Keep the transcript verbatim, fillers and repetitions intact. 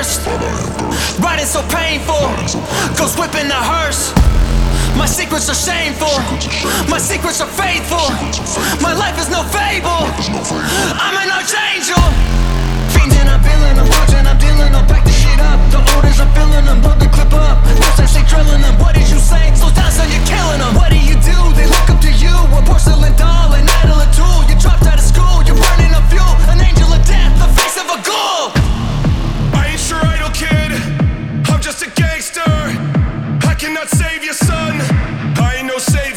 cursed. Riding so painful, ghost whipping the hearse. My secrets are shameful, my secrets are faithful. My life is no fable, I'm an archangel. Fiends and I'm feeling them, watching, I'm dealing them. Back the shit up, the orders I'm filling them. Load the clip up, no sense they drilling them. What did you say? Slow down so you're killing them. What do you do? They look up to you. A porcelain doll, an idol, a tool. You dropped out of school, you're burning up fuel. An angel of death, the face of a ghoul. I ain't your idol, kid, I'm just a gangster. I cannot save your son, I ain't no savior.